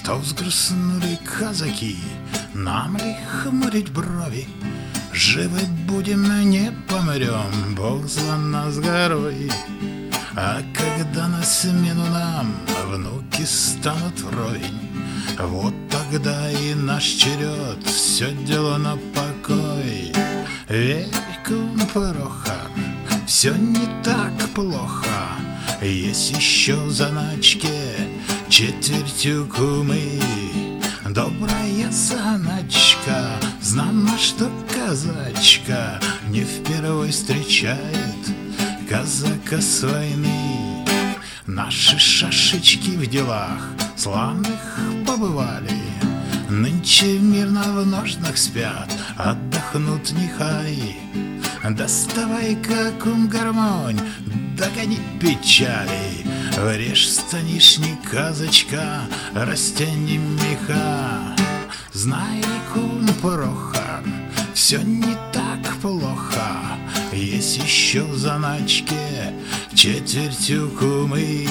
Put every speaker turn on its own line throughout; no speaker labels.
То взгрустнули казаки, нам ли хмурить брови? Живы будем, не помрем, Бог за нас горой. А когда на смену нам внуки станут вровень, вот тогда и наш черед, все дело на покой. Верь, кум Прохор, все не так плохо, есть еще в заначке четвертью кумы. Добрая заначка, знамо, что казачка не впервой встречает казака с войны. Наши шашечки в делах славных побывали, нынче мирно в ножнах спят, отдохнут нехай. Доставай-ка, кум, гармонь, догони печали, врежь станишник, казачка, растяни меха. Знай, кум Прохор, все не так плохо, есть еще в заначке четвертью кумы.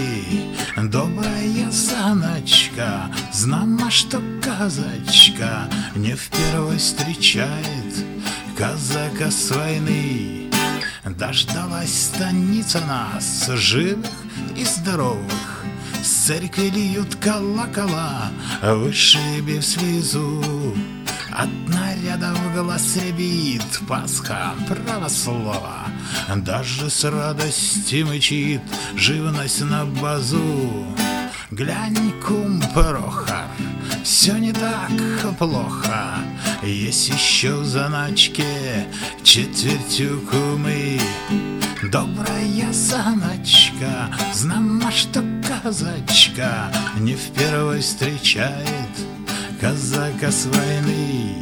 Добрая заначка, знамо, что казачка не впервой встречает казака с войны. Дождалась станица нас, живых и здоровых, с церкви льют колокола, вышибив слезу. От нарядов глаз рябит Пасха, право слово, даже с радости мычит живность на базу. Глянь, кум Прохор, все не так плохо, есть еще в заначке четвертью кумы. Добрая заначка, знамо, что казачка не впервой встречает казака с войны.